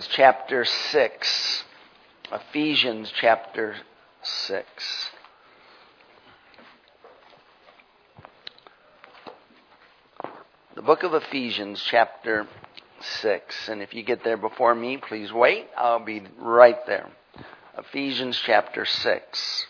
Chapter 6. Ephesians chapter 6. The book of Ephesians chapter 6. And if you get there before me, please wait. I'll be right there. Ephesians chapter 6.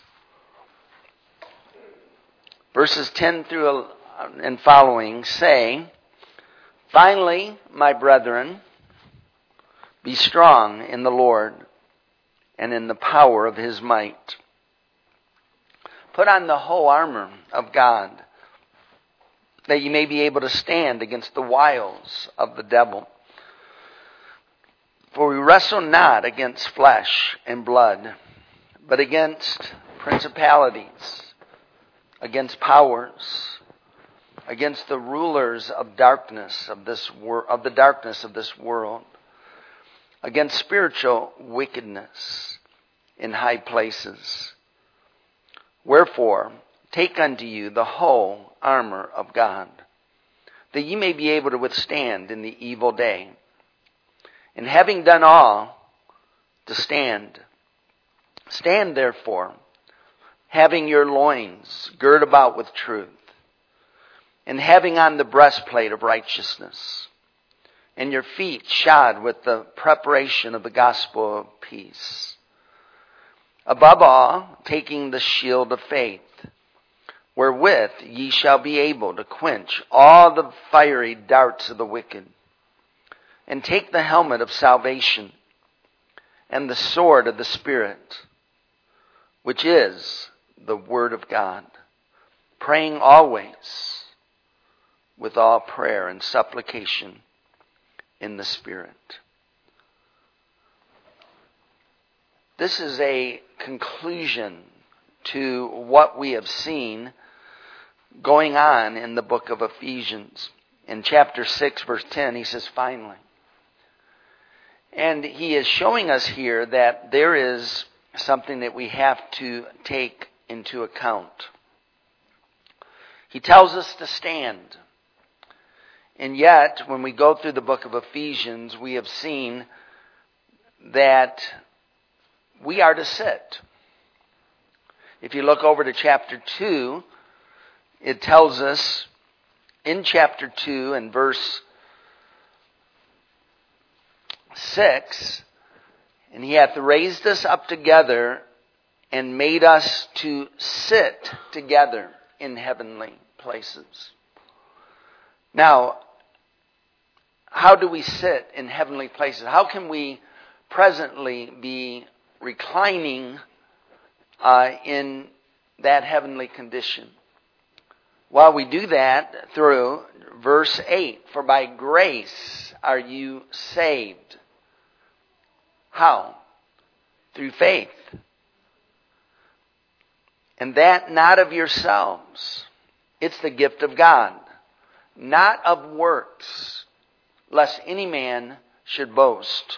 Verses 10 through and following say, "Finally, my brethren, be strong in the Lord and in the power of His might. Put on the whole armor of God, that you may be able to stand against the wiles of the devil. For we wrestle not against flesh and blood, but against principalities, against powers, against the rulers of darkness of the darkness of this world, against spiritual wickedness in high places. Wherefore, take unto you the whole armor of God, that ye may be able to withstand in the evil day. And having done all, to stand. Stand therefore, having your loins girt about with truth, and having on the breastplate of righteousness, and your feet shod with the preparation of the gospel of peace. Above all, taking the shield of faith, wherewith ye shall be able to quench all the fiery darts of the wicked. And take the helmet of salvation, and the sword of the Spirit, which is the Word of God, praying always with all prayer and supplication in the Spirit." This is a conclusion to what we have seen going on in the book of Ephesians. In chapter 6, verse 10, he says, "Finally." And he is showing us here that there is something that we have to take into account. He tells us to stand. And yet, when we go through the book of Ephesians, we have seen that we are to sit. If you look over to chapter 2, it tells us in chapter 2 and verse 6, "And He hath raised us up together and made us to sit together in heavenly places." Now, how do we sit in heavenly places? How can we presently be reclining in that heavenly condition? Well, we do that through verse 8. "For by grace are you saved." How? Through faith. "And that not of yourselves. It's the gift of God. Not of works, lest any man should boast."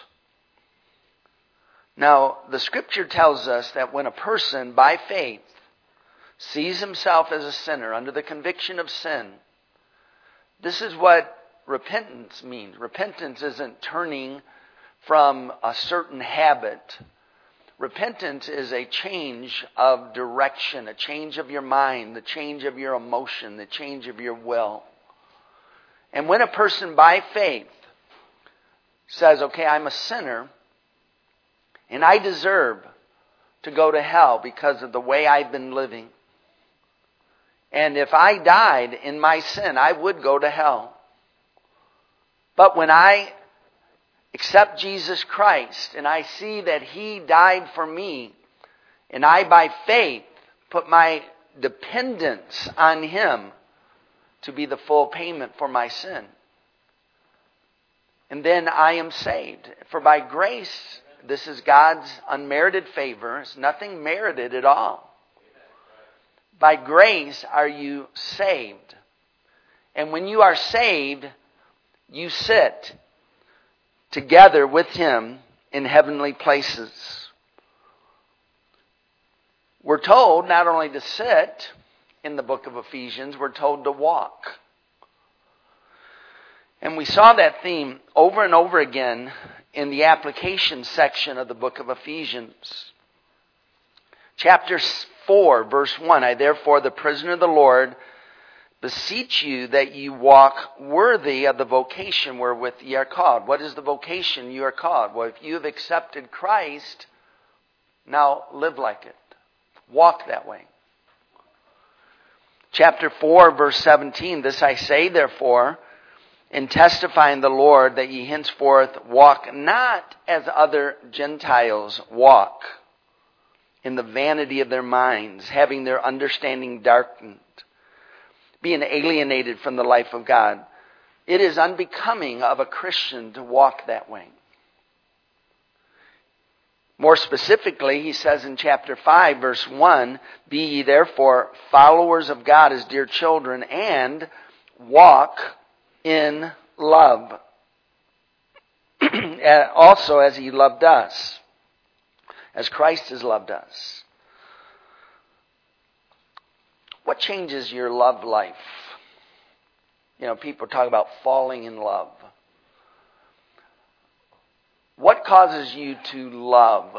Now, the Scripture tells us that when a person, by faith, sees himself as a sinner under the conviction of sin, this is what repentance means. Repentance isn't turning from a certain habit. Repentance is a change of direction, a change of your mind, the change of your emotion, the change of your will. And when a person by faith says, "Okay, I'm a sinner, and I deserve to go to hell because of the way I've been living. And if I died in my sin, I would go to hell. But when I accept Jesus Christ and I see that He died for me, and I by faith put my dependence on Him to be the full payment for my sin, and then I am saved. For by grace, this is God's unmerited favor. It's nothing merited at all. By grace are you saved. And when you are saved, you sit together with Him in heavenly places. We're told not only to sit in the book of Ephesians, we're told to walk. And we saw that theme over and over again in the application section of the book of Ephesians. Chapter 4, verse 1, I therefore, the prisoner of the Lord, beseech you that you walk worthy of the vocation wherewith ye are called. What is the vocation you are called? Well, if you have accepted Christ, now live like it. Walk that way. Chapter 4, verse 17, this I say, therefore, in testifying the Lord, that ye henceforth walk not as other Gentiles walk, in the vanity of their minds, having their understanding darkened, being alienated from the life of God. It is unbecoming of a Christian to walk that way. More specifically, he says in chapter 5, verse 1, be ye therefore followers of God as dear children, and walk in love, also as he loved us, as Christ has loved us. What changes your love life? You know, people talk about falling in love. What causes you to love?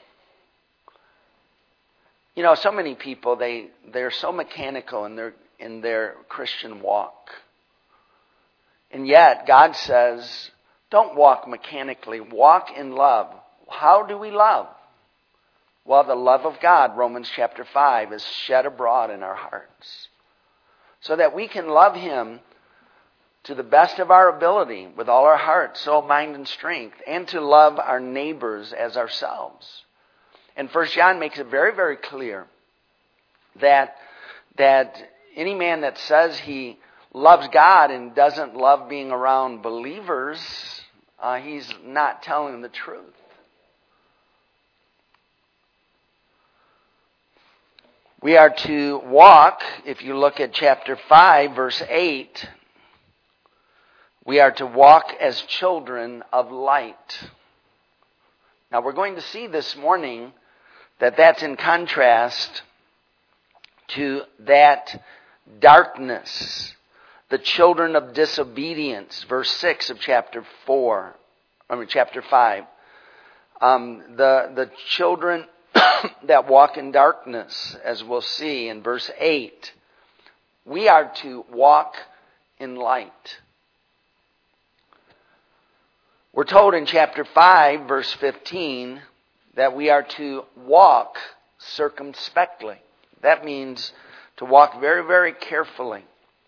You know, so many people, they're so mechanical in their Christian walk. And yet, God says, don't walk mechanically, walk in love. How do we love? Well, the love of God, Romans chapter 5, is shed abroad in our hearts, so that we can love Him to the best of our ability, with all our heart, soul, mind, and strength, and to love our neighbors as ourselves. And 1 John makes it very, very clear that any man that says he loves God and doesn't love being around believers, he's not telling the truth. We are to walk, if you look at chapter 5, verse 8, we are to walk as children of light. Now we're going to see this morning that that's in contrast to that darkness, the children of disobedience, verse 6 of chapter 5. The children that walk in darkness, as we'll see in verse 8. We are to walk in light. We're told in chapter 5, verse 15, that we are to walk circumspectly. That means to walk very, very carefully.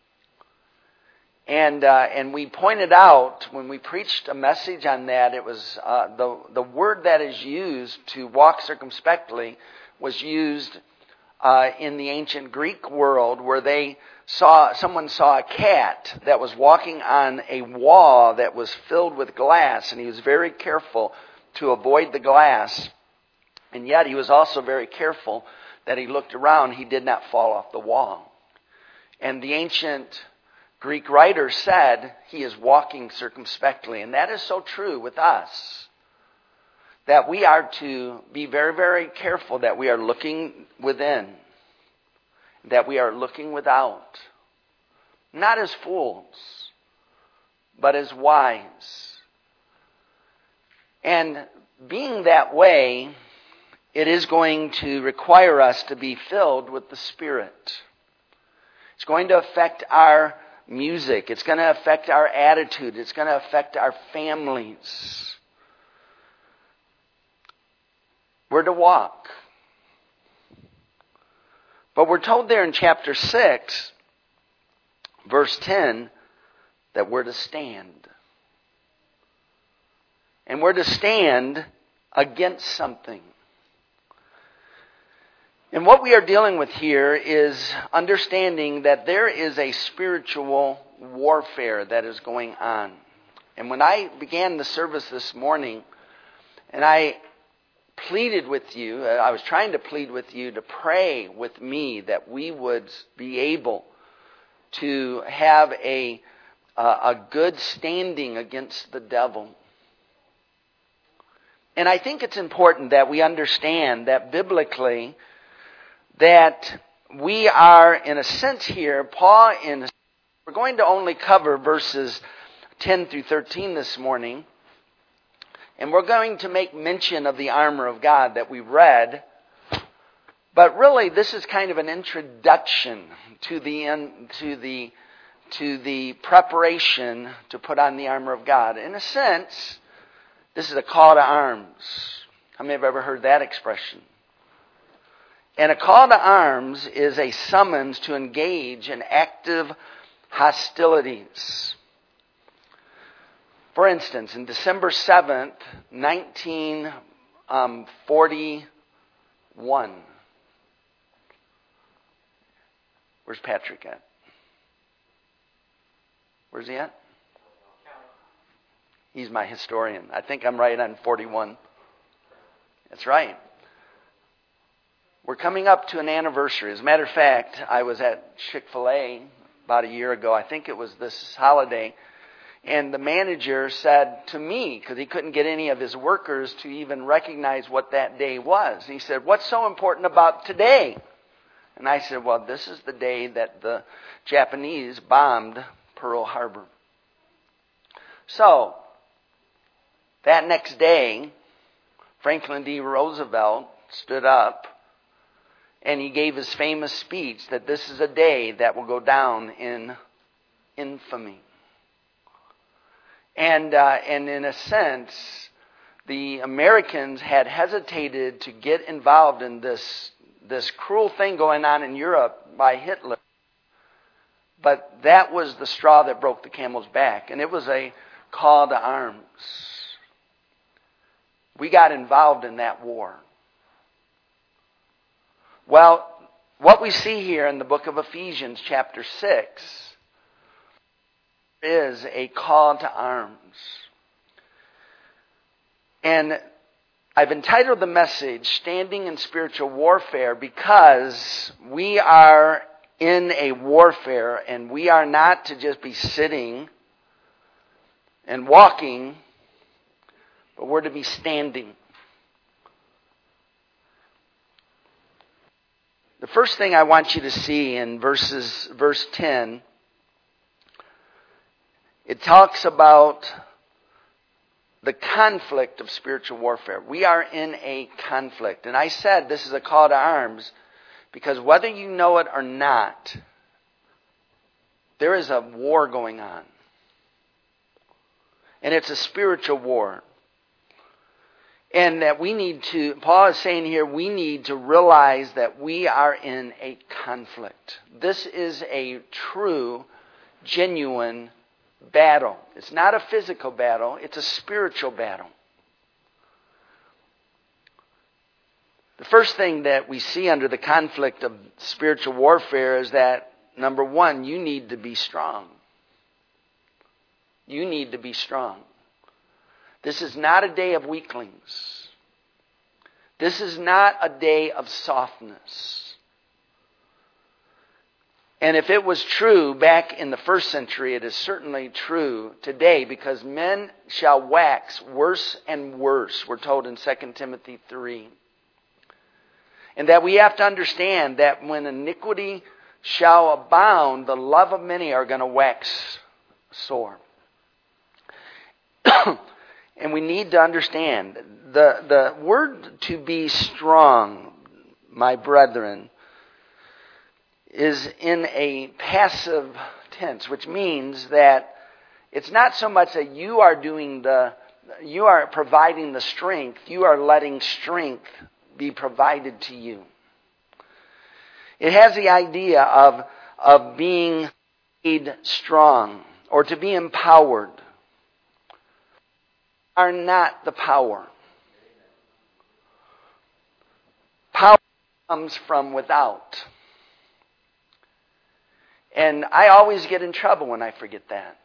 And we pointed out when we preached a message on that, it was the word that is used to walk circumspectly was used in the ancient Greek world, where someone saw a cat that was walking on a wall that was filled with glass, and he was very careful to avoid the glass, and yet he was also very careful that he looked around, he did not fall off the wall. And the ancient Greek writer said he is walking circumspectly. And that is so true with us, that we are to be very, very careful that we are looking within, that we are looking without. Not as fools, but as wise. And being that way, it is going to require us to be filled with the Spirit. It's going to affect our music. It's going to affect our attitude. It's going to affect our families. We're to walk. But we're told there in chapter 6, verse 10, that we're to stand. And we're to stand against something. And what we are dealing with here is understanding that there is a spiritual warfare that is going on. And when I began the service this morning, and I pleaded with you, I was trying to plead with you to pray with me that we would be able to have a good standing against the devil. And I think it's important that we understand that biblically, that we are, in a sense here, we're going to only cover verses 10 through 13 this morning. And we're going to make mention of the armor of God that we read. But really, this is kind of an introduction to the preparation to put on the armor of God. In a sense, this is a call to arms. How many have ever heard that expression? And a call to arms is a summons to engage in active hostilities. For instance, in December 7th, 1941. Where's Patrick at? Where's he at? He's my historian. I think I'm right on 41. That's right. We're coming up to an anniversary. As a matter of fact, I was at Chick-fil-A about a year ago. I think it was this holiday. And the manager said to me, because he couldn't get any of his workers to even recognize what that day was. He said, "What's so important about today?" And I said, "Well, this is the day that the Japanese bombed Pearl Harbor." So, that next day, Franklin D. Roosevelt stood up and he gave his famous speech that this is a day that will go down in infamy. And in a sense, the Americans had hesitated to get involved in this cruel thing going on in Europe by Hitler. But that was the straw that broke the camel's back. And it was a call to arms. We got involved in that war. Well, what we see here in the book of Ephesians chapter 6 is a call to arms. And I've entitled the message, Standing in Spiritual Warfare, because we are in a warfare and we are not to just be sitting and walking, but we're to be standing. The first thing I want you to see in verse 10, it talks about the conflict of spiritual warfare. We are in a conflict. And I said this is a call to arms because whether you know it or not, there is a war going on. And it's a spiritual war. And that Paul is saying here, we need to realize that we are in a conflict. This is a true, genuine battle. It's not a physical battle, it's a spiritual battle. The first thing that we see under the conflict of spiritual warfare is that, number one, you need to be strong. You need to be strong. This is not a day of weaklings. This is not a day of softness. And if it was true back in the first century, it is certainly true today because men shall wax worse and worse, we're told in 2 Timothy 3. And that we have to understand that when iniquity shall abound, the love of many are going to wax sore. And we need to understand the word to be strong, my brethren, is in a passive tense, which means that it's not so much that you are providing the strength, you are letting strength be provided to you. It has the idea of being made strong or to be empowered. Are not the power. Power comes from without. And I always get in trouble when I forget that.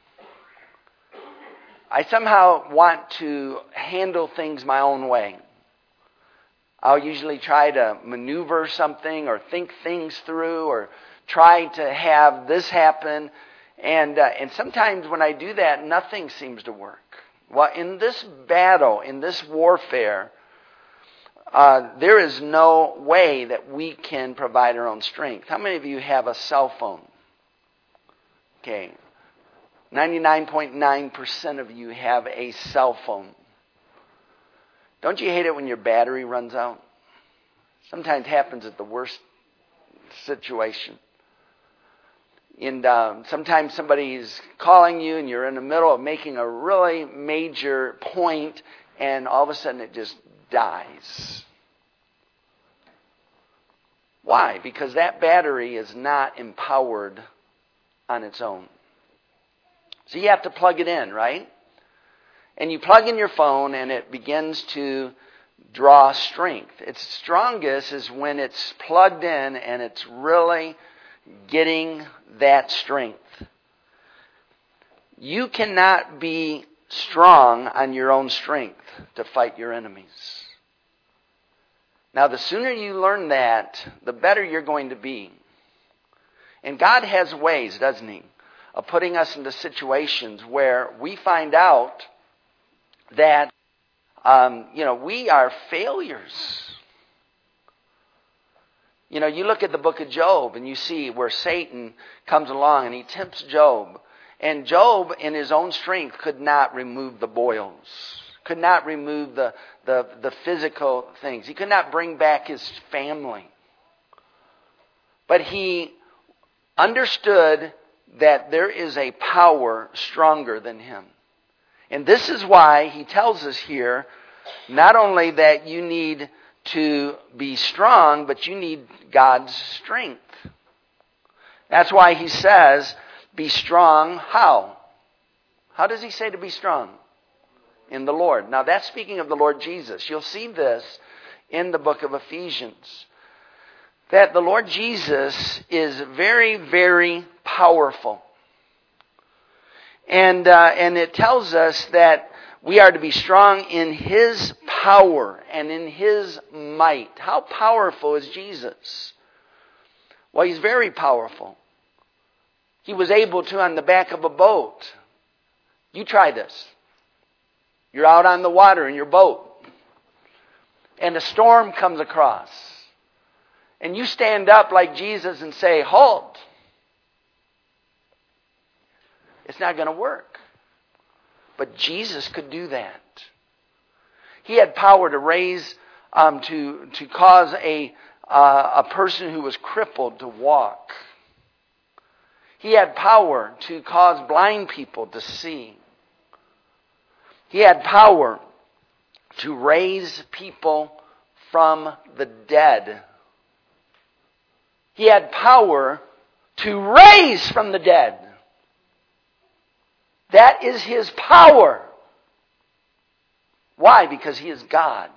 I somehow want to handle things my own way. I'll usually try to maneuver something or think things through or try to have this happen. And sometimes when I do that, nothing seems to work. Well, in this battle, in this warfare, there is no way that we can provide our own strength. How many of you have a cell phone? Okay. 99.9% of you have a cell phone. Don't you hate it when your battery runs out? Sometimes happens at the worst situation. And sometimes somebody's calling you and you're in the middle of making a really major point and all of a sudden it just dies. Why? Because that battery is not empowered on its own. So you have to plug it in, right? And you plug in your phone and it begins to draw strength. Its strongest is when it's plugged in and it's really getting that strength. You cannot be strong on your own strength to fight your enemies. Now, the sooner you learn that, the better you're going to be. And God has ways, doesn't He, of putting us into situations where we find out that, we are failures. You look at the book of Job and you see where Satan comes along and he tempts Job. And Job, in his own strength, could not remove the boils, could not remove the physical things. He could not bring back his family. But he understood that there is a power stronger than him. And this is why he tells us here, not only that you need to be strong, but you need God's strength. That's why he says, be strong. How? How does he say to be strong? In the Lord. Now that's speaking of the Lord Jesus. You'll see this in the book of Ephesians. That the Lord Jesus is very, very powerful. And it tells us that we are to be strong in His power and in His might. How powerful is Jesus? Well, He's very powerful. He was able to on the back of a boat. You try this. You're out on the water in your boat. And a storm comes across. And you stand up like Jesus and say, halt. It's not going to work. But Jesus could do that. He had power to raise, to cause a person who was crippled to walk. He had power to cause blind people to see. He had power to raise people from the dead. He had power to raise from the dead. That is His power. Why? Because He is God.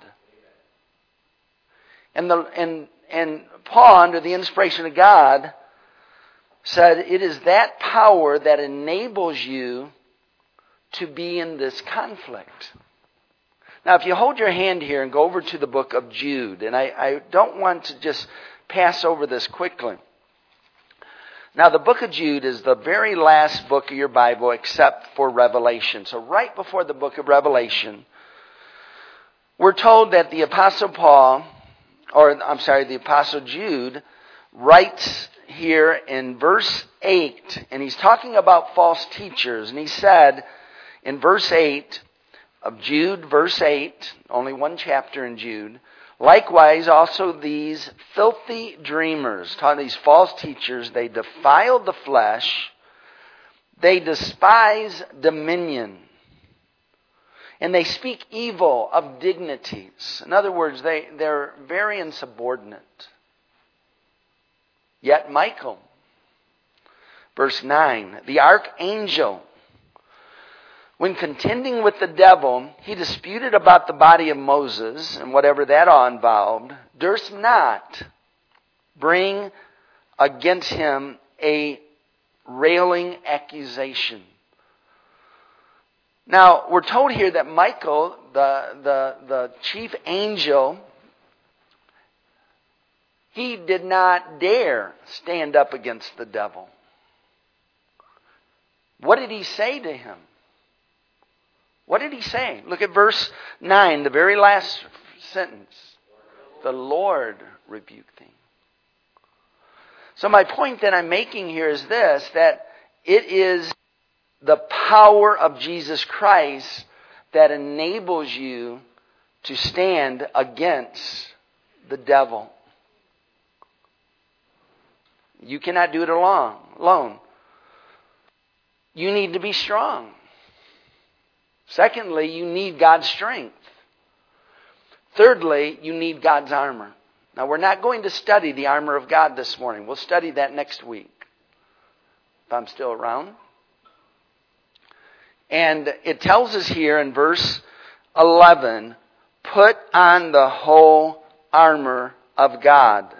And Paul, under the inspiration of God, said it is that power that enables you to be in this conflict. Now, if you hold your hand here and go over to the book of Jude, and I don't want to just pass over this quickly. Now, the book of Jude is the very last book of your Bible except for Revelation. So right before the book of Revelation, we're told that the Apostle the Apostle Jude writes here in verse 8, and he's talking about false teachers, and he said in verse 8 of Jude, verse 8, only one chapter in Jude, likewise also these filthy dreamers, these false teachers, they defile the flesh, they despise dominion, and they speak evil of dignities. In other words, they're very insubordinate. Yet Michael, verse 9, the archangel, when contending with the devil, he disputed about the body of Moses and whatever that all involved, durst not bring against him a railing accusation. Now, we're told here that Michael, the chief angel, he did not dare stand up against the devil. What did he say to him? What did he say? Look at verse 9, the very last sentence. The Lord rebuked thee. So my point that I'm making here is this, that it is the power of Jesus Christ that enables you to stand against the devil. You cannot do it alone. You need to be strong. Secondly, you need God's strength. Thirdly, you need God's armor. Now, we're not going to study the armor of God this morning. We'll study that next week, if I'm still around. And it tells us here in verse 11, put on the whole armor of God.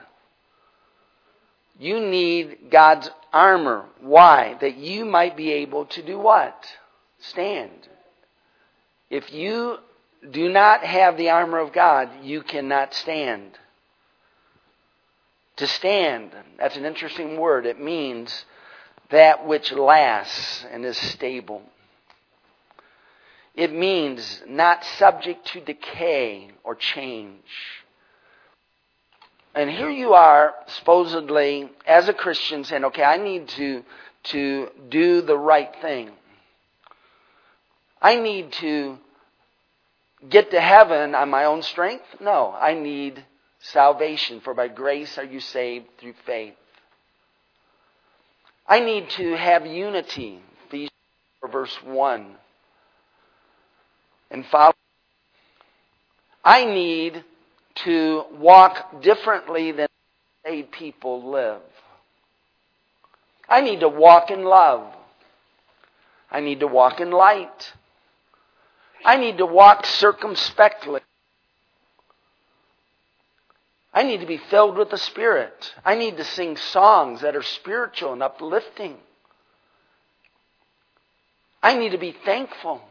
You need God's armor. Why? That you might be able to do what? Stand. If you do not have the armor of God, you cannot stand. To stand, that's an interesting word. It means that which lasts and is stable. It means not subject to decay or change. And here you are, supposedly, as a Christian, saying, okay, I need to do the right thing. I need to get to heaven on my own strength? No, I need salvation, for by grace are you saved through faith. I need to have unity, Ephesians 4 verse 1. And follow. I need to walk differently than saved people live. I need to walk in love. I need to walk in light. I need to walk circumspectly. I need to be filled with the Spirit. I need to sing songs that are spiritual and uplifting. I need to be thankful.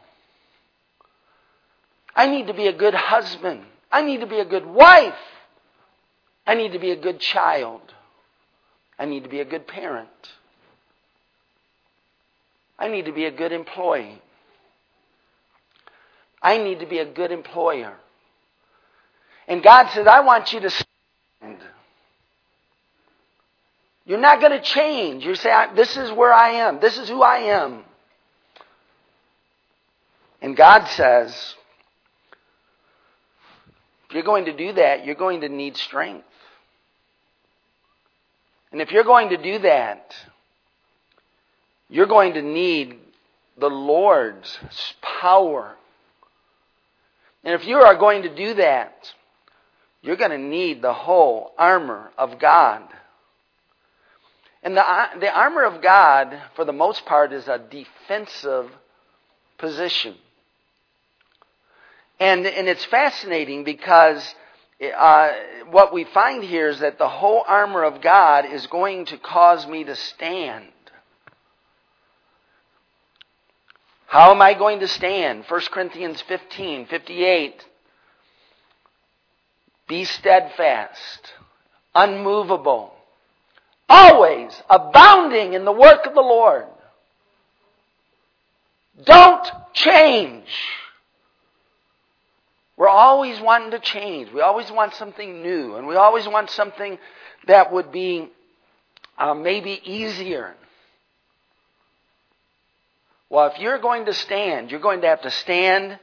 I need to be a good husband. I need to be a good wife. I need to be a good child. I need to be a good parent. I need to be a good employee. I need to be a good employer. And God says, I want you to stand. You're not going to change. You say, this is where I am. This is who I am. And God says, if you're going to do that, you're going to need strength. And if you're going to do that, you're going to need the Lord's power. And if you are going to do that, you're going to need the whole armor of God. And the armor of God, for the most part, is a defensive position. And it's fascinating because what we find here is that the whole armor of God is going to cause me to stand. How am I going to stand? 1 Corinthians 15:58. Be steadfast, unmovable, always abounding in the work of the Lord. Don't change. We're always wanting to change. We always want something new. And we always want something that would be maybe easier. Well, if you're going to stand, you're going to have to stand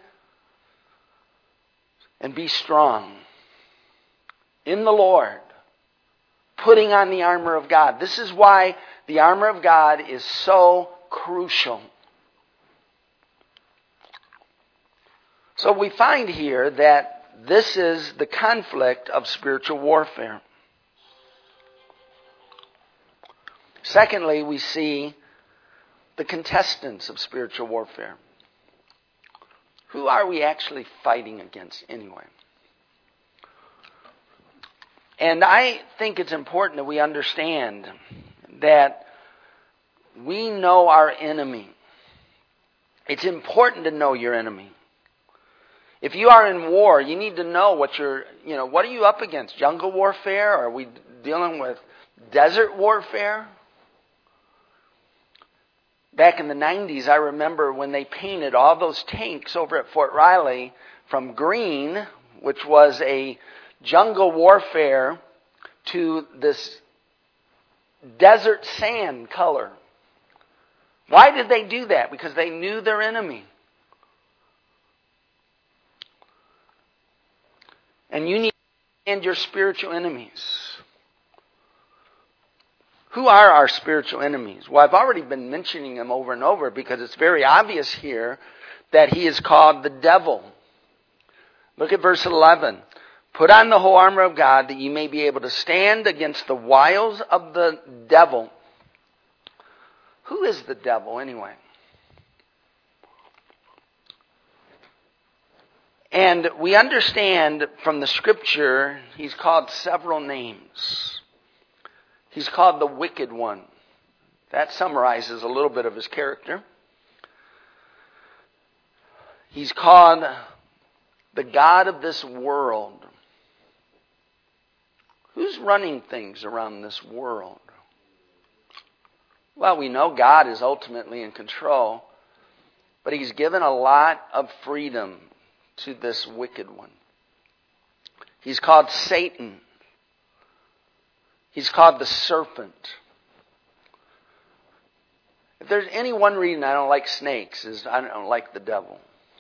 and be strong in the Lord, putting on the armor of God. This is why the armor of God is so crucial. So we find here that this is the conflict of spiritual warfare. Secondly, we see the contestants of spiritual warfare. Who are we actually fighting against anyway? And I think it's important that we understand that we know our enemy. It's important to know your enemy. If you are in war, you need to know what are you up against? Jungle warfare? Are we dealing with desert warfare? Back in the 90s, I remember when they painted all those tanks over at Fort Riley from green, which was a jungle warfare, to this desert sand color. Why did they do that? Because they knew their enemy. And you need to understand your spiritual enemies. Who are our spiritual enemies? Well, I've already been mentioning them over and over because it's very obvious here that he is called the devil. Look at verse 11. Put on the whole armor of God that you may be able to stand against the wiles of the devil. Who is the devil anyway? And we understand from the scripture he's called several names. He's called the wicked one. That summarizes a little bit of his character. He's called the God of this world. Who's running things around this world? Well, we know God is ultimately in control, but he's given a lot of freedom to this wicked one. He's called Satan. He's called the serpent. If there's any one reason I don't like snakes, is I don't like the devil.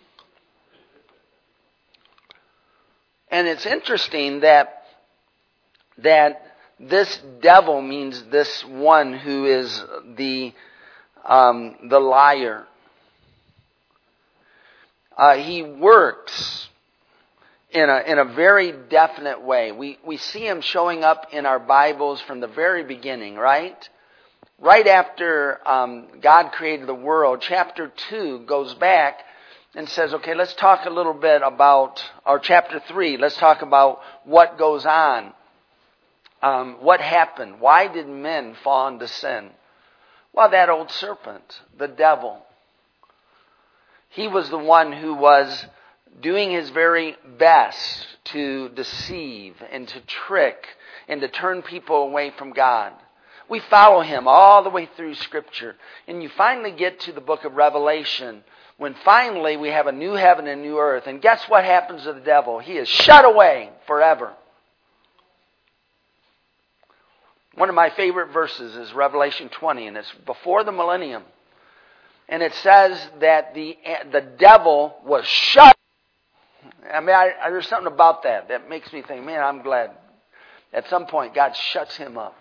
And it's interesting that this devil means this one who is the liar. He works in a very definite way. We see him showing up in our Bibles from the very beginning, right? Right after God created the world, chapter 2 goes back and says, okay, let's talk a little bit about, or chapter 3, let's talk about what goes on. What happened? Why did men fall into sin? Well, that old serpent, the devil. He was the one who was doing his very best to deceive and to trick and to turn people away from God. We follow him all the way through Scripture. And you finally get to the book of Revelation when finally we have a new heaven and new earth. And guess what happens to the devil? He is shut away forever. One of my favorite verses is Revelation 20, and it's before the millennium. And it says that the devil was shut. I mean, there's something about that makes me think, man, I'm glad at some point God shuts him up.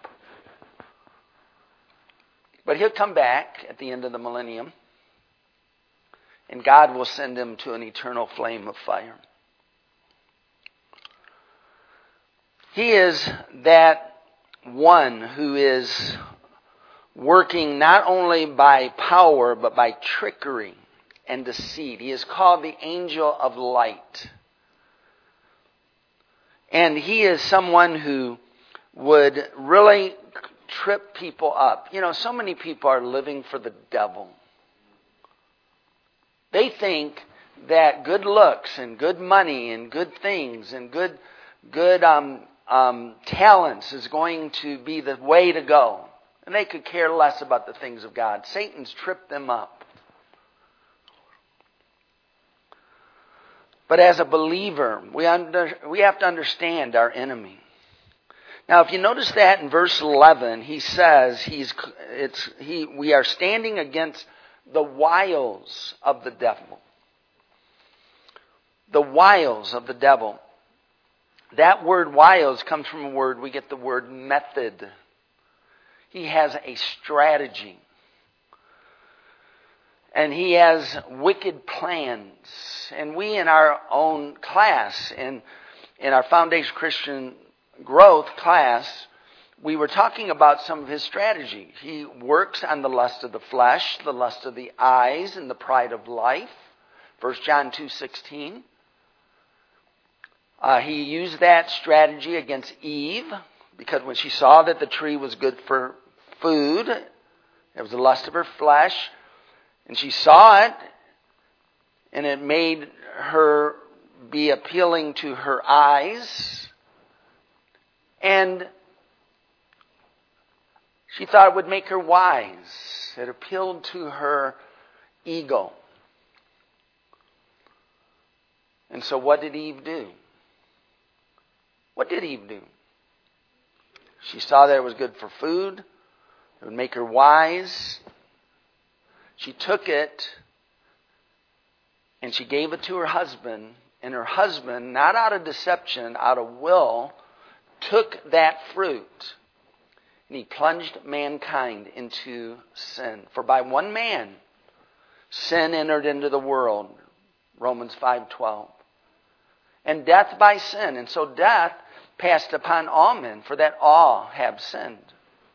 But he'll come back at the end of the millennium, and God will send him to an eternal flame of fire. He is that one who is working not only by power, but by trickery and deceit. He is called the angel of light. And he is someone who would really trip people up. You know, so many people are living for the devil. They think that good looks and good money and good things and good talents is going to be the way to go. And they could care less about the things of God. Satan's tripped them up. But as a believer, we have to understand our enemy. Now, if you notice that in verse 11, he says we are standing against the wiles of the devil. The wiles of the devil. That word wiles comes from a word, we get the word method. He has a strategy. And he has wicked plans. And we in our own class, in our Foundation Christian Growth class, we were talking about some of his strategy. He works on the lust of the flesh, the lust of the eyes, and the pride of life. 1 John 2:16. He used that strategy against Eve, because when she saw that the tree was good for food, it was the lust of her flesh, and she saw it, and it made her be appealing to her eyes, and she thought it would make her wise. It appealed to her ego. And so what did Eve do? What did Eve do? She saw that it was good for food. It would make her wise. She took it and she gave it to her husband, and her husband, not out of deception, out of will, took that fruit, and he plunged mankind into sin. For by one man, sin entered into the world, Romans 5:12. And death by sin. And so death passed upon all men, for that all have sinned.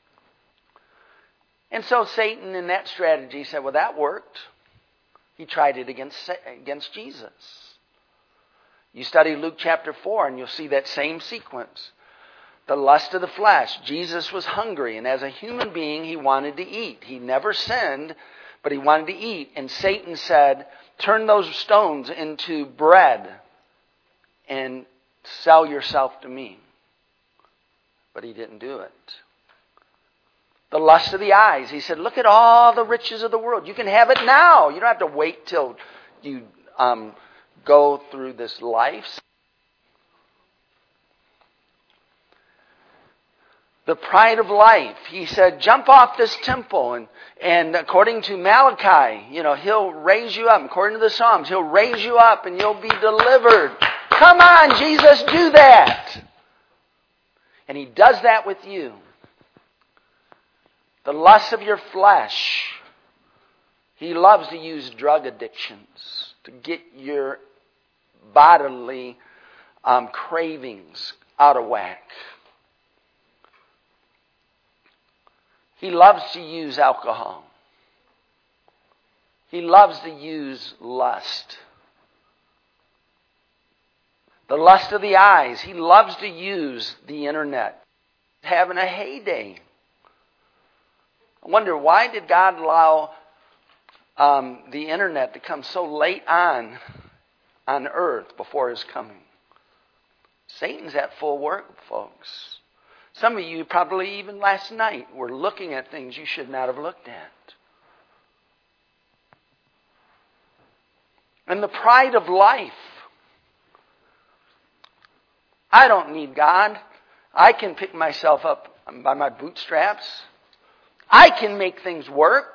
And so Satan in that strategy said, well, that worked. He tried it against Jesus. You study Luke chapter 4 and you'll see that same sequence. The lust of the flesh. Jesus was hungry, and as a human being, he wanted to eat. He never sinned, but he wanted to eat. And Satan said, turn those stones into bread and sell yourself to me. But he didn't do it. The lust of the eyes. He said, look at all the riches of the world. You can have it now. You don't have to wait till you go through this life. The pride of life. He said, jump off this temple. And according to Malachi, he'll raise you up. According to the Psalms, he'll raise you up and you'll be delivered. Come on, Jesus, do that. And he does that with you. The lust of your flesh. He loves to use drug addictions to get your bodily cravings out of whack. He loves to use alcohol. He loves to use lust. The lust of the eyes. He loves to use the internet. Having a heyday. I wonder, why did God allow the internet to come so late on earth before his coming? Satan's at full work, folks. Some of you probably even last night were looking at things you should not have looked at. And the pride of life. I don't need God. I can pick myself up by my bootstraps. I can make things work.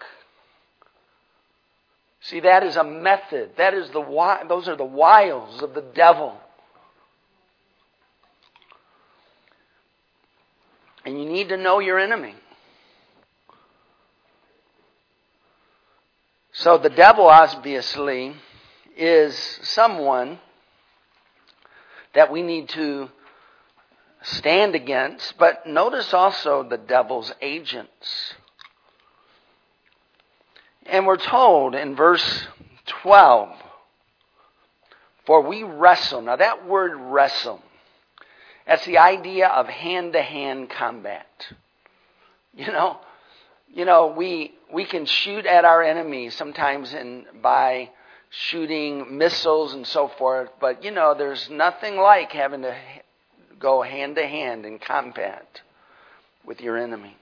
See, that is a method. Those are the wiles of the devil. And you need to know your enemy. So the devil obviously is someone that we need to stand against. But notice also the devil's agents. And we're told in verse 12, for we wrestle. Now that word wrestle, that's the idea of hand-to-hand combat. We can shoot at our enemies sometimes by shooting missiles and so forth, but there's nothing like having to go hand-to-hand in combat with your enemy.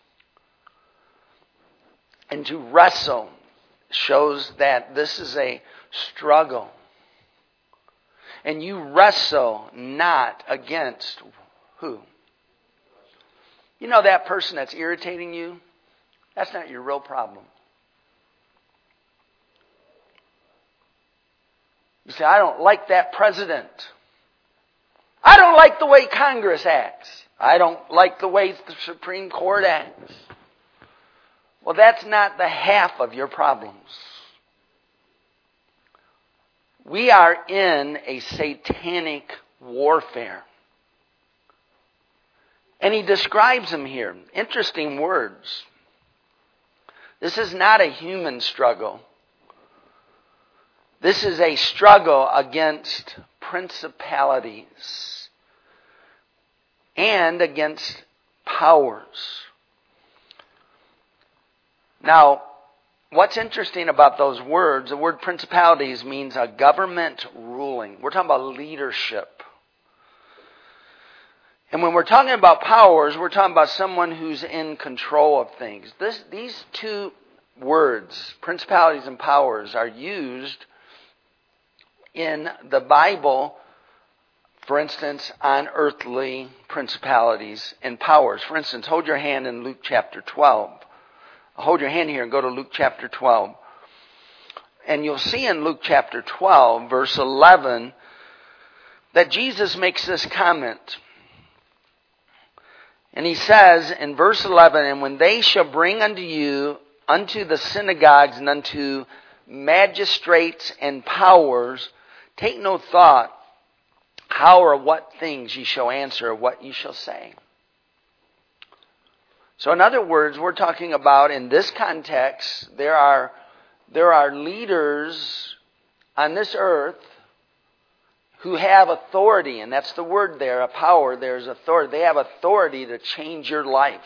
And to wrestle shows that this is a struggle. And you wrestle not against who? That person that's irritating you? That's not your real problem. You say, I don't like that president. I don't like the way Congress acts. I don't like the way the Supreme Court acts. Well, that's not the half of your problems. We are in a satanic warfare. And he describes them here. Interesting words. This is not a human struggle. This is a struggle against principalities and against powers. Now, what's interesting about those words, the word principalities means a government ruling. We're talking about leadership. And when we're talking about powers, we're talking about someone who's in control of things. These two words, principalities and powers, are used in the Bible, for instance, on earthly principalities and powers. For instance, hold your hand in Luke chapter 12. Hold your hand here and go to Luke chapter 12. And you'll see in Luke chapter 12, verse 11, that Jesus makes this comment. And he says in verse 11, "And when they shall bring unto you unto the synagogues and unto magistrates and powers, take no thought how or what things ye shall answer or what ye shall say." So in other words, we're talking about, in this context, there are leaders on this earth who have authority, and that's the word there, a power, there's authority. They have authority to change your life.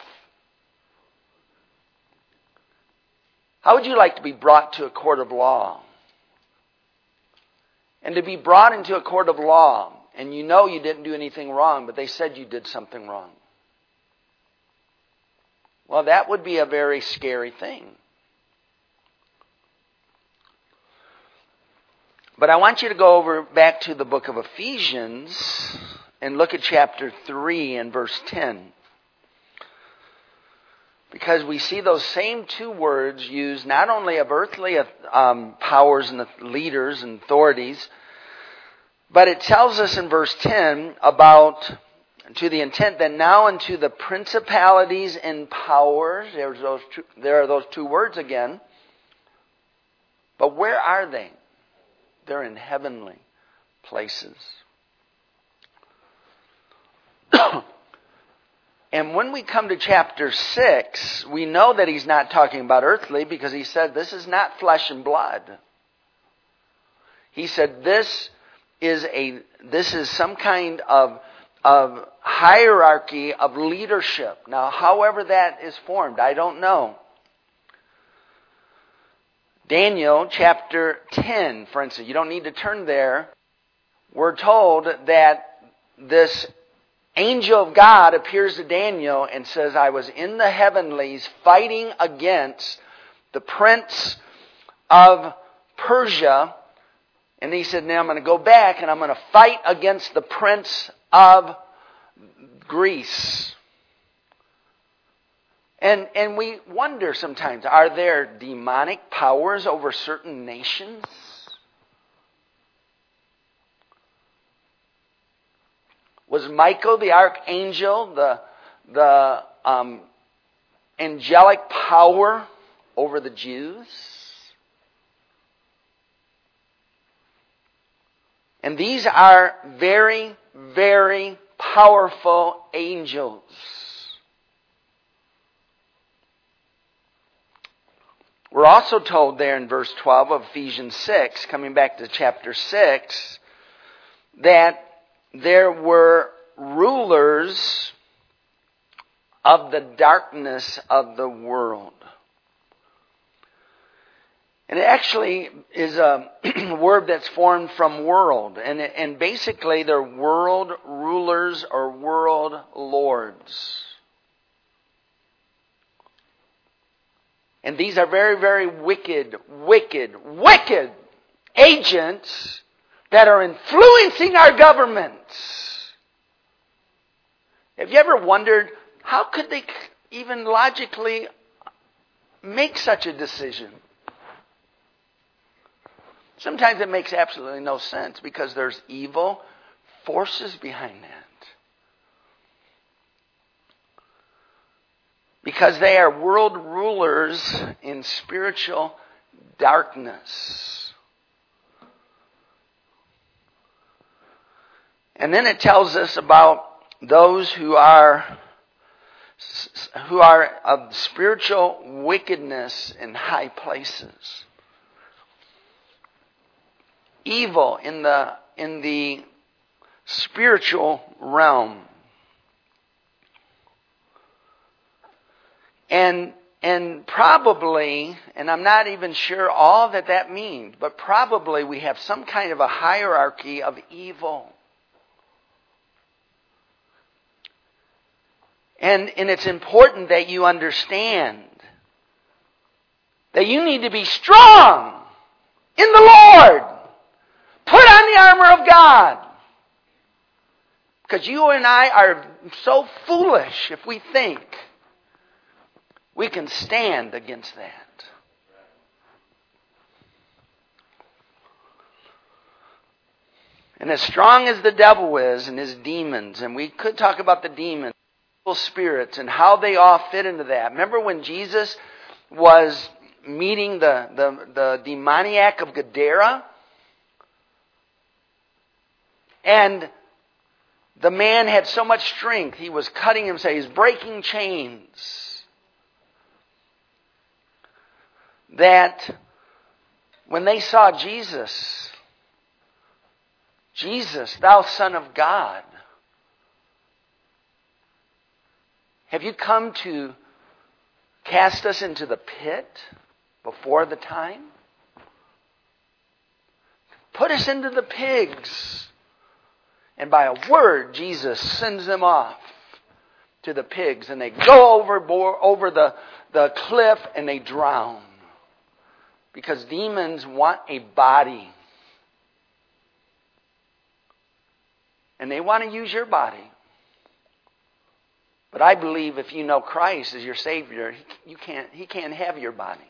How would you like to be brought to a court of law? And to be brought into a court of law, and you know you didn't do anything wrong, but they said you did something wrong. Well, that would be a very scary thing. But I want you to go back to the book of Ephesians and look at chapter 3 and verse 10. Because we see those same two words used not only of earthly powers and leaders and authorities, but it tells us in verse 10 about, to the intent that now unto the principalities and powers, there are those two words again. But where are they? They're in heavenly places. And when we come to chapter 6, we know that he's not talking about earthly, because he said this is not flesh and blood. He said this is some kind of hierarchy of leadership. Now, however that is formed, I don't know. Daniel chapter 10, for instance, you don't need to turn there. We're told that this angel of God appears to Daniel and says, "I was in the heavenlies fighting against the prince of Persia." And he said, "Now I'm going to go back and I'm going to fight against the prince of Greece." And we wonder sometimes, are there demonic powers over certain nations? Was Michael the archangel the angelic power over the Jews? And these are very, very powerful angels. We're also told there in verse 12 of Ephesians 6, coming back to chapter 6, that there were rulers of the darkness of the world. And it actually is a word that's formed from world. And basically they're world rulers or world lords. And these are very, very wicked agents that are influencing our governments. Have you ever wondered, how could they even logically make such a decision? Sometimes it makes absolutely no sense because there's evil forces behind that. Because they are world rulers in spiritual darkness. And then it tells us about those who are of spiritual wickedness in high places. Evil in the spiritual realm. And probably, and I'm not even sure all that means, but probably we have some kind of a hierarchy of evil. And it's important that you understand that you need to be strong in the Lord. Put on the armor of God. Because you and I are so foolish if we think we can stand against that. And as strong as the devil is and his demons, and we could talk about the demons, evil spirits, and how they all fit into that. Remember when Jesus was meeting the demoniac of Gadara? And the man had so much strength, he was cutting himself, he was breaking chains. That when they saw Jesus, Jesus, thou Son of God, have you come to cast us into the pit before the time? Put us into the pigs. And by a word, Jesus sends them off to the pigs. And they go over the cliff and they drown. Because demons want a body. And they want to use your body. But I believe if you know Christ as your Savior, He can't have your body.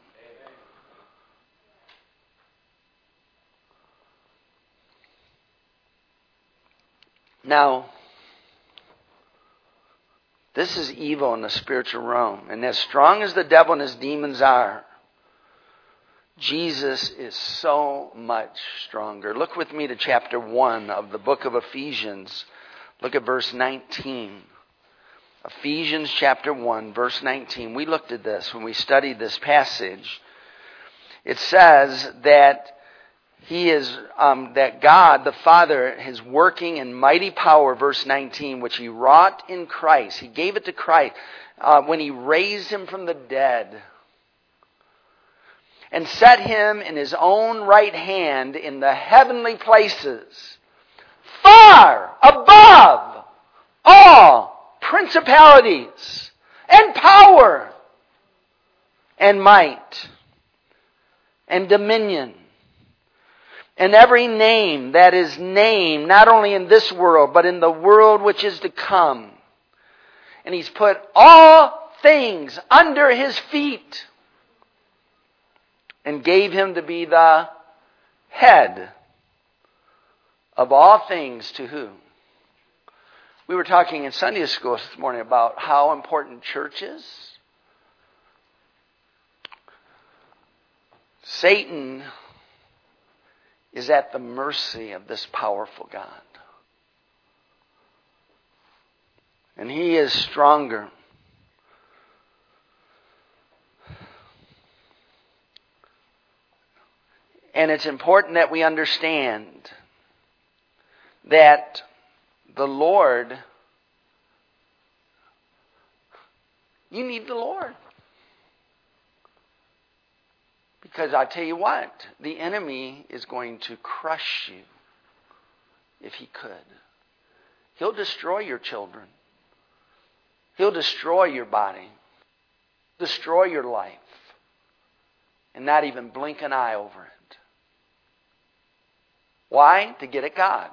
Now, this is evil in the spiritual realm. And as strong as the devil and his demons are, Jesus is so much stronger. Look with me to chapter 1 of the book of Ephesians. Look at verse 19. Ephesians chapter 1, verse 19. We looked at this when we studied this passage. It says that that God, the Father, is working in mighty power, verse 19, which He wrought in Christ. He gave it to Christ when He raised Him from the dead and set Him in His own right hand in the heavenly places, far above all principalities and power and might and dominion and every name that is named, not only in this world, but in the world which is to come. And He's put all things under His feet and gave Him to be the head of all things to who? We were talking in Sunday school this morning about how important church is. Satan is at the mercy of this powerful God. And he is stronger. And it's important that we understand that the Lord, you need the Lord. Because I tell you what, the enemy is going to crush you if he could. He'll destroy your children. He'll destroy your body. Destroy your life. And not even blink an eye over it. Why? To get at God.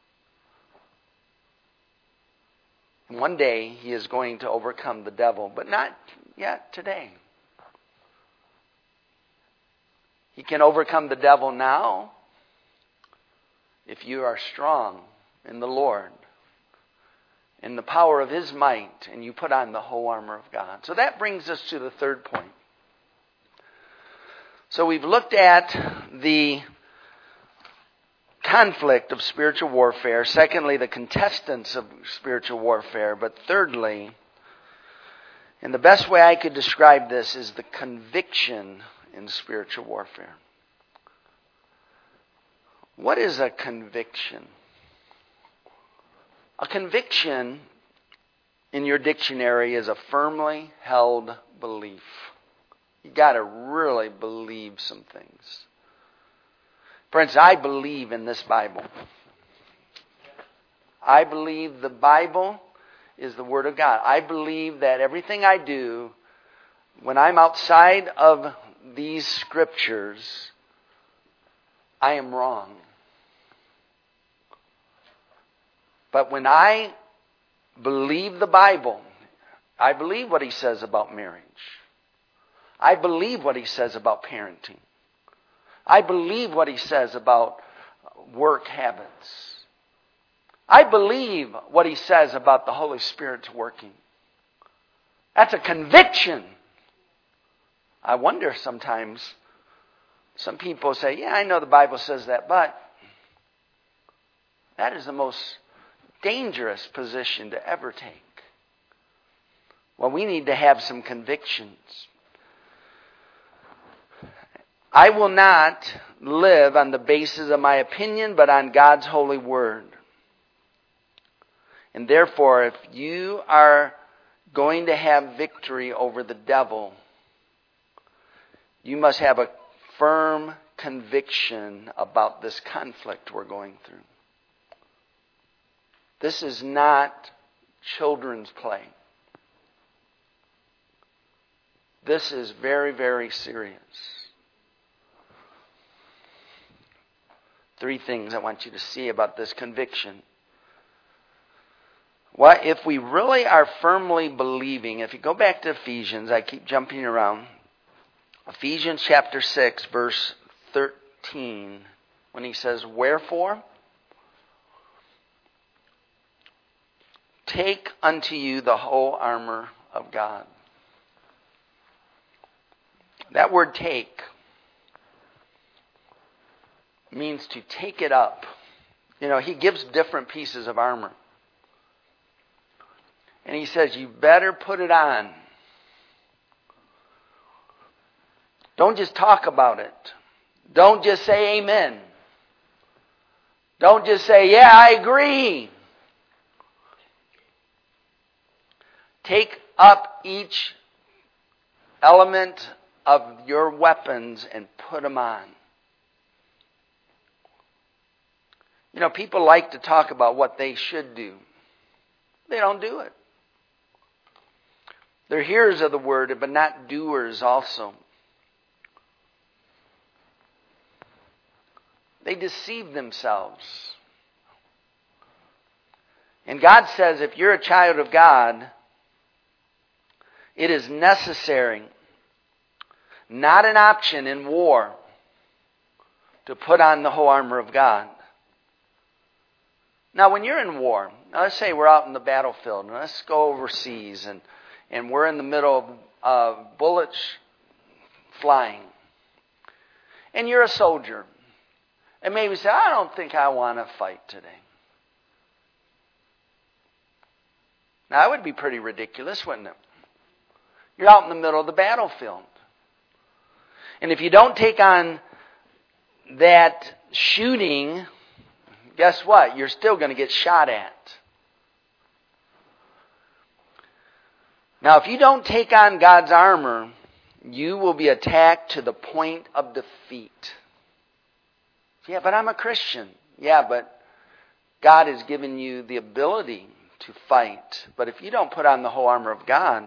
And one day he is going to overcome the devil, but not yet today. He can overcome the devil now if you are strong in the Lord, in the power of His might, and you put on the whole armor of God. So that brings us to the third point. So we've looked at the conflict of spiritual warfare. Secondly, the contestants of spiritual warfare. But thirdly, and the best way I could describe this is the conviction in spiritual warfare. What is a conviction? A conviction in your dictionary is a firmly held belief. You got to really believe some things. Friends, I believe in this Bible. I believe the Bible is the Word of God. I believe that everything I do, when I'm outside of these scriptures, I am wrong. But when I believe the Bible, I believe what He says about marriage. I believe what He says about parenting. I believe what He says about work habits. I believe what he says about the Holy Spirit's working. That's a conviction. I wonder sometimes, some people say, yeah, I know the Bible says that, but that is the most dangerous position to ever take. Well, we need to have some convictions. I will not live on the basis of my opinion, but on God's holy word. And therefore, if you are going to have victory over the devil, you must have a firm conviction about this conflict we're going through. This is not children's play. This is very, very serious. 3 things I want you to see about this conviction. What if we really are firmly believing, if you go back to Ephesians, I keep jumping around. Ephesians chapter 6, verse 13, when he says, wherefore, take unto you the whole armor of God. That word take means to take it up. You know, he gives different pieces of armor. And he says, you better put it on. Don't just talk about it. Don't just say amen. Don't just say, yeah, I agree. Take up each element of your weapons and put them on. You know, people like to talk about what they should do. They don't do it. They're hearers of the word, but not doers also. They deceive themselves. And God says, if you're a child of God, it is necessary, not an option in war, to put on the whole armor of God. Now, when you're in war, now let's say we're out in the battlefield, and let's go overseas, and we're in the middle of bullets flying. And you're a soldier. And maybe say, I don't think I want to fight today. Now, that would be pretty ridiculous, wouldn't it? You're out in the middle of the battlefield. And if you don't take on that shooting, guess what? You're still going to get shot at. Now, if you don't take on God's armor, you will be attacked to the point of defeat. Yeah, but I'm a Christian. Yeah, but God has given you the ability to fight. But if you don't put on the whole armor of God,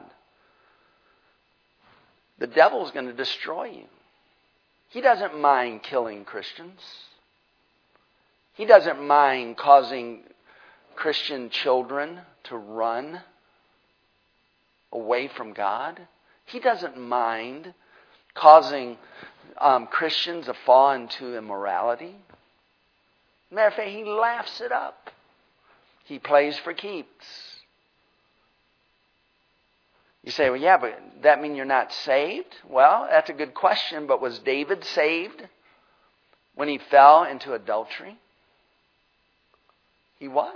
the devil's going to destroy you. He doesn't mind killing Christians. He doesn't mind causing Christian children to run away from God. He doesn't mind causing Christians to fall into immorality. Matter of fact, he laughs it up. He plays for keeps. You say, well, yeah, but that mean you're not saved? Well, that's a good question, but was David saved when he fell into adultery? He was.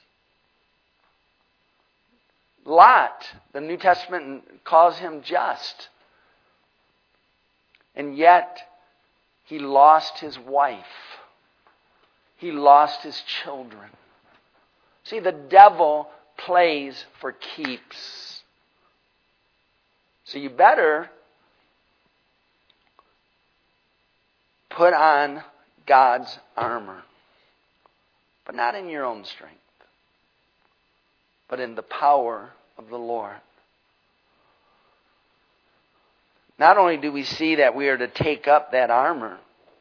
Lot, the New Testament calls him just. And yet, he lost his wife. He lost his children. See, the devil plays for keeps. So you better put on God's armor. But not in your own strength, but in the power of the Lord. Not only do we see that we are to take up that armor,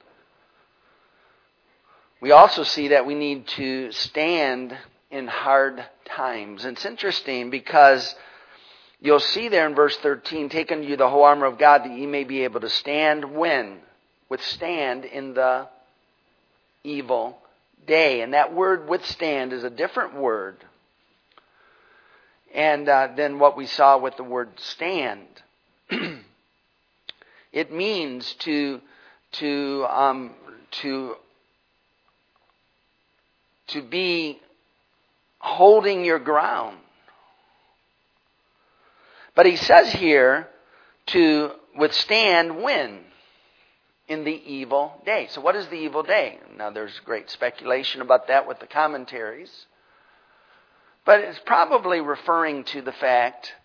we also see that we need to stand in hard times. And it's interesting because you'll see there in verse 13, take unto you the whole armor of God that ye may be able to stand when? Withstand in the evil day. And that word withstand is a different word and than what we saw with the word stand. It means to be holding your ground. But he says here to withstand when? In the evil day. So what is the evil day? Now there's great speculation about that with the commentaries. But it's probably referring to the fact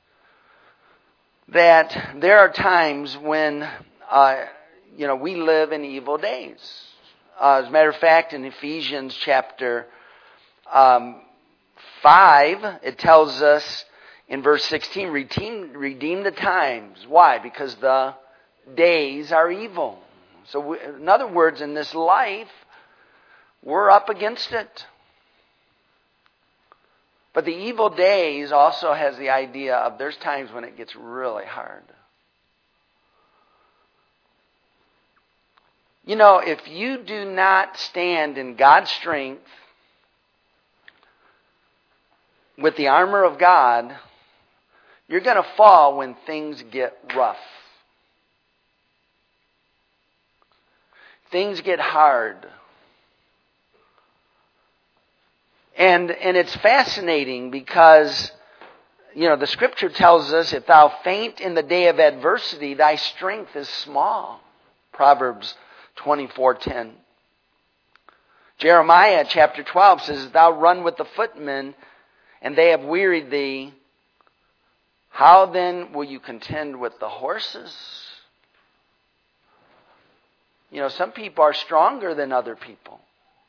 that there are times when we live in evil days. As a matter of fact, in Ephesians chapter 5, it tells us in verse 16, redeem the times. Why? Because the days are evil. So in other words, in this life, we're up against it. But the evil days also has the idea of there's times when it gets really hard. You know, if you do not stand in God's strength with the armor of God, you're going to fall when things get rough. Things get hard. And it's fascinating because, the Scripture tells us, if thou faint in the day of adversity, thy strength is small. Proverbs 24:10. Jeremiah chapter 12 says, thou run with the footmen, and they have wearied thee. How then will you contend with the horses? Some people are stronger than other people.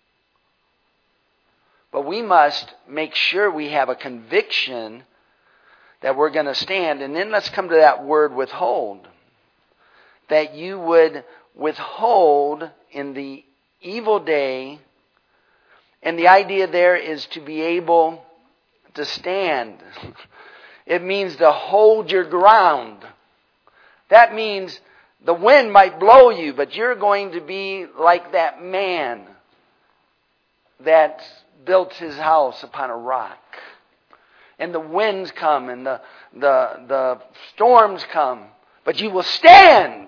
But we must make sure we have a conviction that we're going to stand. And then let's come to that word withhold. That you would withhold in the evil day. And the idea there is to be able to stand. It means to hold your ground. That means the wind might blow you, but you're going to be like that man that built his house upon a rock. And the winds come and the storms come, but you will stand.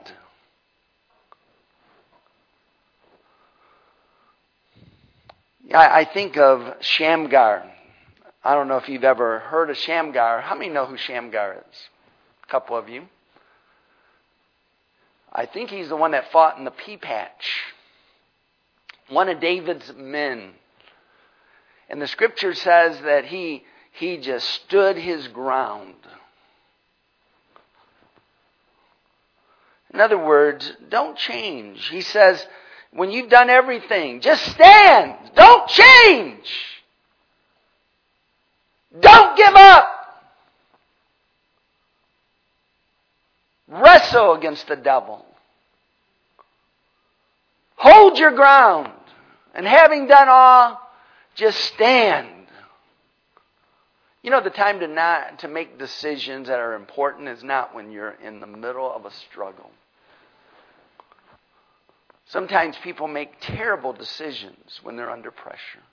I think of Shamgar. I don't know if you've ever heard of Shamgar. How many know who Shamgar is? A couple of you. I think he's the one that fought in the pea patch. One of David's men. And the Scripture says that he just stood his ground. In other words, don't change. He says, when you've done everything, just stand. Don't change. Don't give up. Wrestle against the devil. Hold your ground. And having done all, just stand. The time to make decisions that are important is not when you're in the middle of a struggle. Sometimes people make terrible decisions when they're under pressure.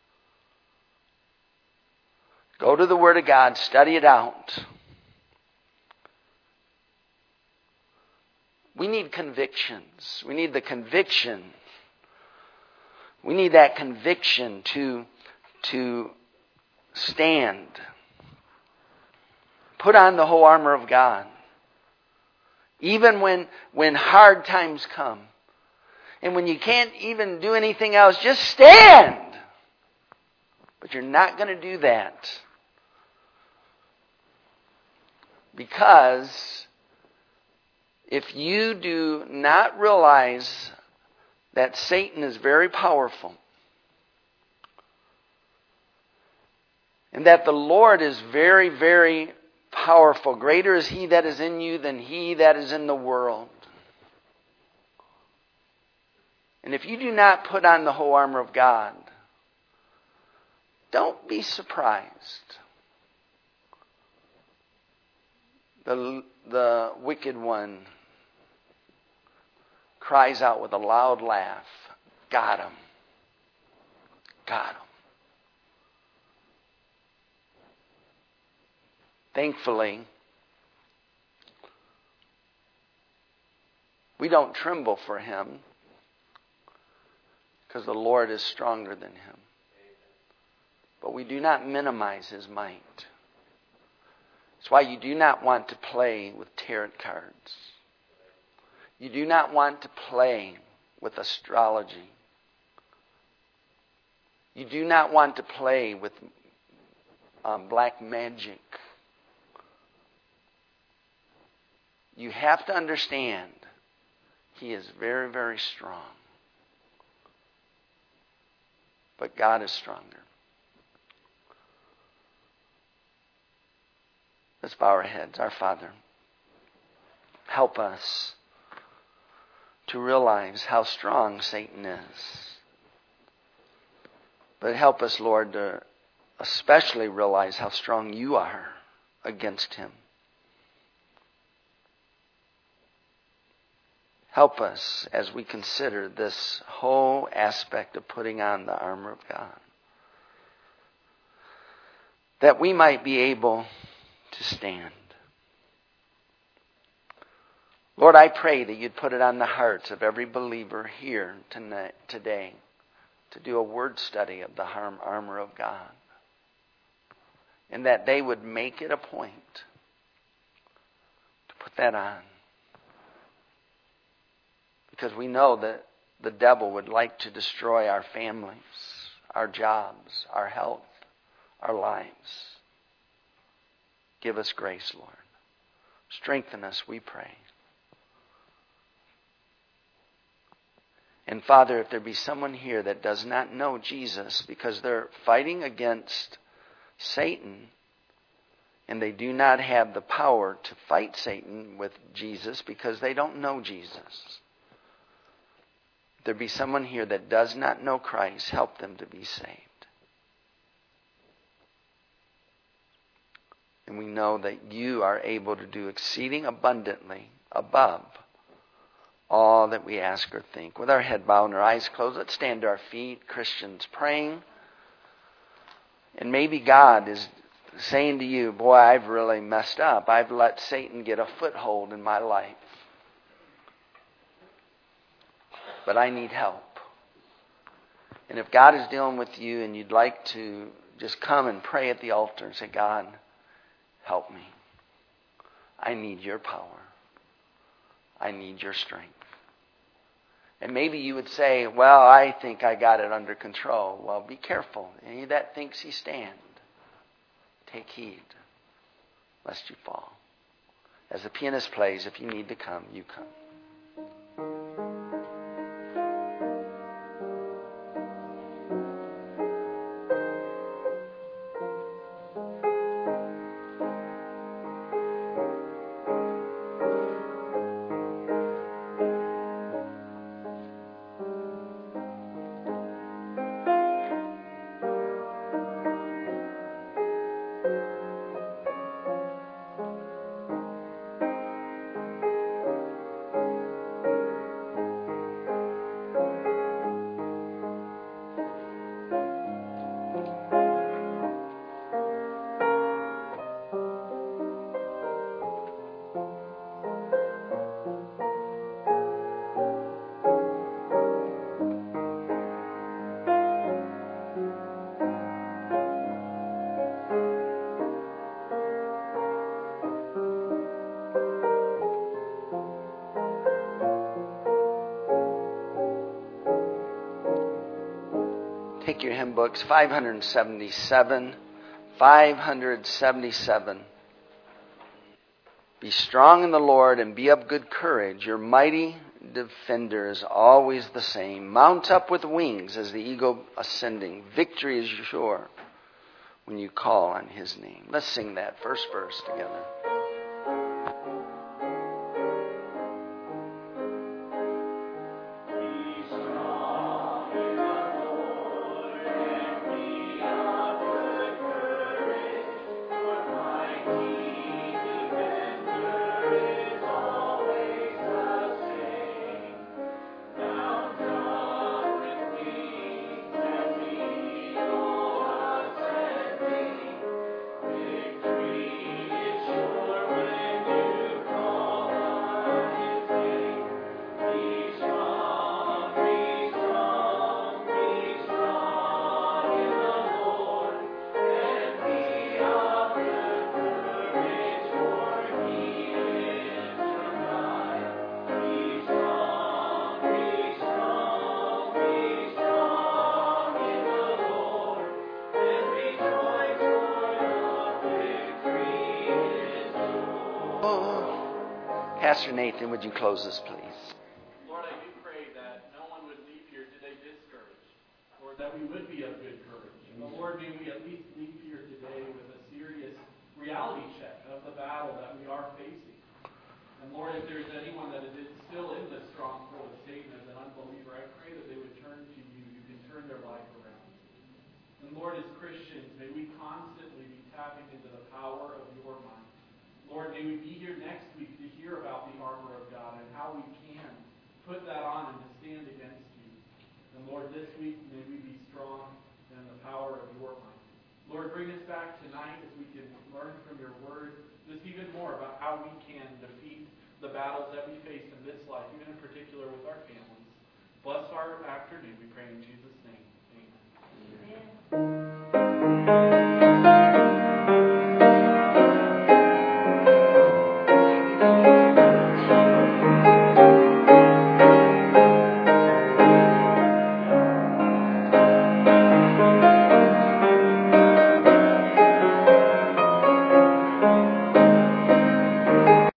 Go to the Word of God, study it out. We need convictions. We need the conviction. We need that conviction to stand. Put on the whole armor of God. Even when hard times come. And when you can't even do anything else, just stand. But you're not going to do that. Because if you do not realize that Satan is very powerful, and that the Lord is very, very powerful, greater is He that is in you than he that is in the world. And if you do not put on the whole armor of God, don't be surprised. The wicked one cries out with a loud laugh, got him. Got him. Thankfully, we don't tremble for him because the Lord is stronger than him. But we do not minimize his might. That's why you do not want to play with tarot cards. You do not want to play with astrology. You do not want to play with black magic. You have to understand he is very, very strong. But God is stronger. Let's bow our heads. Our Father, help us to realize how strong Satan is. But help us, Lord, to especially realize how strong you are against him. Help us as we consider this whole aspect of putting on the armor of God, that we might be able to stand. Lord, I pray that you'd put it on the hearts of every believer here today to do a word study of the armor of God, and that they would make it a point to put that on. Because we know that the devil would like to destroy our families, our jobs, our health, our lives. Give us grace, Lord. Strengthen us, we pray. And Father, if there be someone here that does not know Jesus because they're fighting against Satan and they do not have the power to fight Satan with Jesus because they don't know Jesus. If there be someone here that does not know Christ, help them to be saved. And we know that you are able to do exceeding abundantly above all that we ask or think. With our head bowed and our eyes closed, let's stand to our feet, Christians praying. And maybe God is saying to you, boy, I've really messed up. I've let Satan get a foothold in my life. But I need help. And if God is dealing with you and you'd like to just come and pray at the altar and say, God, help me. I need your power. I need your strength. And maybe you would say, well, I think I got it under control. Well, be careful. Any that thinks he stand, take heed, lest you fall. As the pianist plays, if you need to come, you come. Take your hymn books, 577. 577. Be strong in the Lord and be of good courage. Your mighty defender is always the same. Mount up with wings as the eagle ascending. Victory is sure when you call on his name. Let's sing that first verse together. Pastor Nathan, would you close us, please? Lord, I do pray that no one would leave here today discouraged, or that we would be of good courage. But Lord, may we at least leave here today with a serious reality check of the battle that we are facing. And Lord, if there's anyone that is still in the stronghold of Satan as an unbeliever, I pray that they would turn to you. You can turn their life around. And Lord, as Christians, may we constantly be tapping into the power of your mind. Lord, may we be here next week to hear about the armor of God and how we can put that on and to stand against you. And Lord, this week, may we be strong in the power of your mind. Lord, bring us back tonight as we can learn from your word just even more about how we can defeat the battles that we face in this life, even in particular with our families. Bless our afternoon, we pray in Jesus' name.